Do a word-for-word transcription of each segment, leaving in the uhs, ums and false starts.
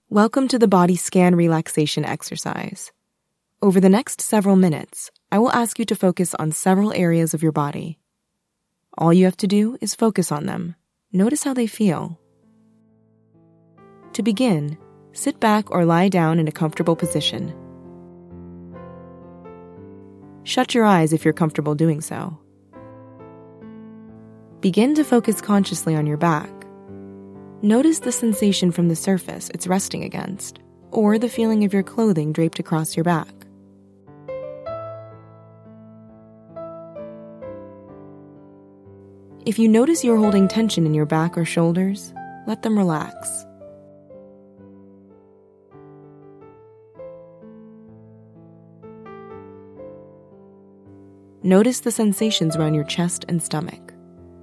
Welcome to the body scan relaxation exercise. Over the next several minutes, I will ask you to focus on several areas of your body. All you have to do is focus on them. Notice how they feel. To begin, sit back or lie down in a comfortable position. Shut your eyes if you're comfortable doing so. Begin to focus consciously on your back. Notice the sensation from the surface it's resting against, or the feeling of your clothing draped across your back. If you notice you're holding tension in your back or shoulders, let them relax. Notice the sensations around your chest and stomach.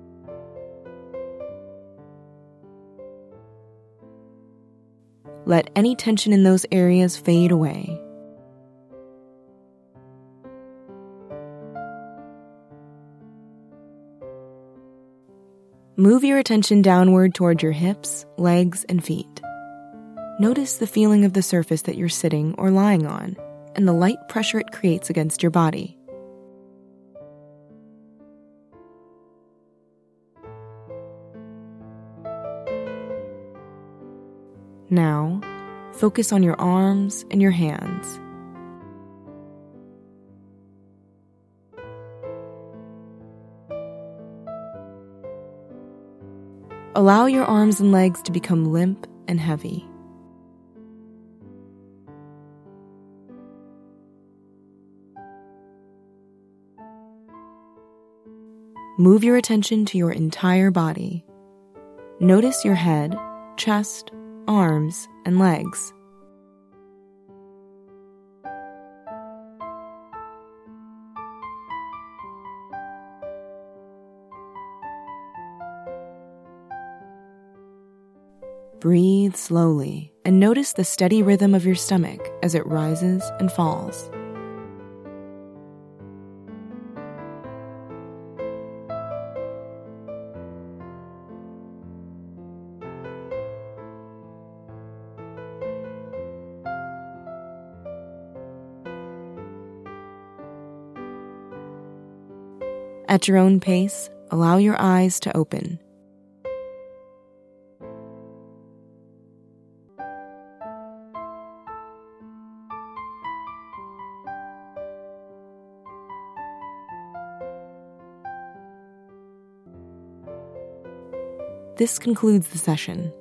Let any tension in those areas fade away. Move your attention downward toward your hips, legs, and feet. Notice the feeling of the surface that you're sitting or lying on, and the light pressure it creates against your body. Now, focus on your arms and your hands. Allow your arms and legs to become limp and heavy. Move your attention to your entire body. Notice your head, chest, arms, and legs. Breathe slowly and notice the steady rhythm of your stomach as it rises and falls. At your own pace, allow your eyes to open. This concludes the session.